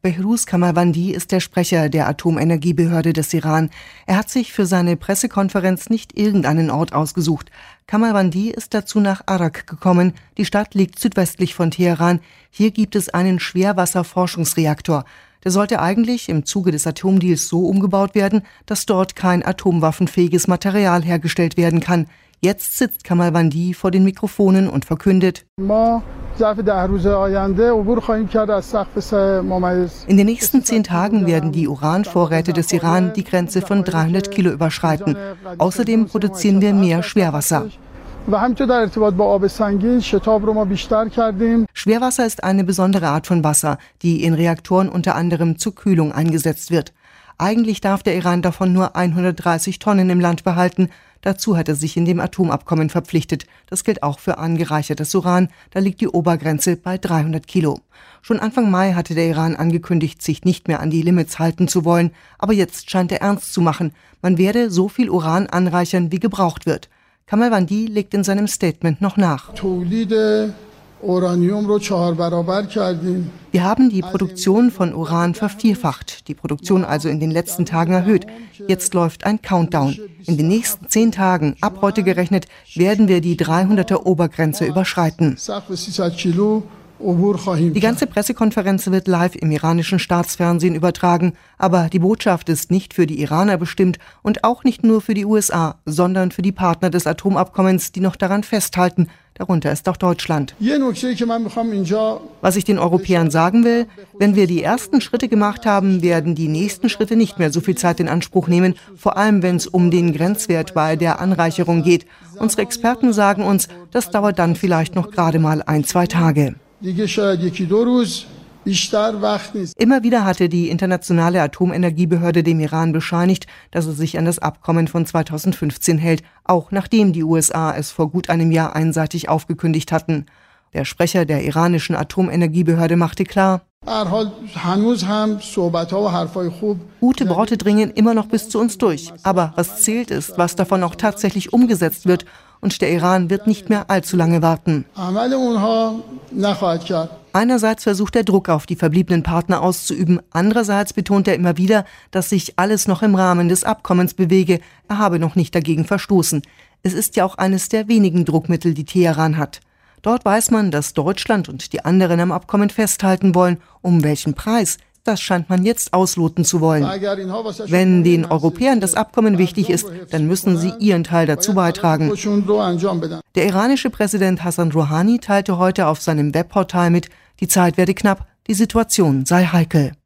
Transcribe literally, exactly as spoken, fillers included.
Behruz Kamalvandi ist der Sprecher der Atomenergiebehörde des Iran. Er hat sich für seine Pressekonferenz nicht irgendeinen Ort ausgesucht. Kamalvandi ist dazu nach Arak gekommen. Die Stadt liegt südwestlich von Teheran. Hier gibt es einen Schwerwasserforschungsreaktor. Der sollte eigentlich im Zuge des Atomdeals so umgebaut werden, dass dort kein atomwaffenfähiges Material hergestellt werden kann. Jetzt sitzt Kamalvandi vor den Mikrofonen und verkündet: In den nächsten zehn Tagen werden die Uranvorräte des Iran die Grenze von dreihundert Kilo überschreiten. Außerdem produzieren wir mehr Schwerwasser. Schwerwasser ist eine besondere Art von Wasser, die in Reaktoren unter anderem zur Kühlung eingesetzt wird. Eigentlich darf der Iran davon nur hundertdreißig Tonnen im Land behalten. Dazu hat er sich in dem Atomabkommen verpflichtet. Das gilt auch für angereichertes Uran. Da liegt die Obergrenze bei dreihundert Kilo. Schon Anfang Mai hatte der Iran angekündigt, sich nicht mehr an die Limits halten zu wollen. Aber jetzt scheint er ernst zu machen. Man werde so viel Uran anreichern, wie gebraucht wird. Kamalvandi legt in seinem Statement noch nach: Wir haben die Produktion von Uran vervierfacht, die Produktion also in den letzten Tagen erhöht. Jetzt läuft ein Countdown. In den nächsten zehn Tagen, ab heute gerechnet, werden wir die dreihunderter Obergrenze überschreiten. Die ganze Pressekonferenz wird live im iranischen Staatsfernsehen übertragen. Aber die Botschaft ist nicht für die Iraner bestimmt und auch nicht nur für die U S A, sondern für die Partner des Atomabkommens, die noch daran festhalten. Darunter ist auch Deutschland. Was ich den Europäern sagen will: Wenn wir die ersten Schritte gemacht haben, werden die nächsten Schritte nicht mehr so viel Zeit in Anspruch nehmen, vor allem wenn es um den Grenzwert bei der Anreicherung geht. Unsere Experten sagen uns, das dauert dann vielleicht noch gerade mal ein, zwei Tage. Immer wieder hatte die internationale Atomenergiebehörde dem Iran bescheinigt, dass es sich an das Abkommen von zweitausendfünfzehn hält, auch nachdem die U S A es vor gut einem Jahr einseitig aufgekündigt hatten. Der Sprecher der iranischen Atomenergiebehörde machte klar: Gute Worte dringen immer noch bis zu uns durch. Aber was zählt ist, was davon auch tatsächlich umgesetzt wird. Und der Iran wird nicht mehr allzu lange warten. Einerseits versucht er, Druck auf die verbliebenen Partner auszuüben. Andererseits betont er immer wieder, dass sich alles noch im Rahmen des Abkommens bewege. Er habe noch nicht dagegen verstoßen. Es ist ja auch eines der wenigen Druckmittel, die Teheran hat. Dort weiß man, dass Deutschland und die anderen am Abkommen festhalten wollen. Um welchen Preis? Das scheint man jetzt ausloten zu wollen. Wenn den Europäern das Abkommen wichtig ist, dann müssen sie ihren Teil dazu beitragen. Der iranische Präsident Hassan Rouhani teilte heute auf seinem Webportal mit, die Zeit werde knapp, die Situation sei heikel.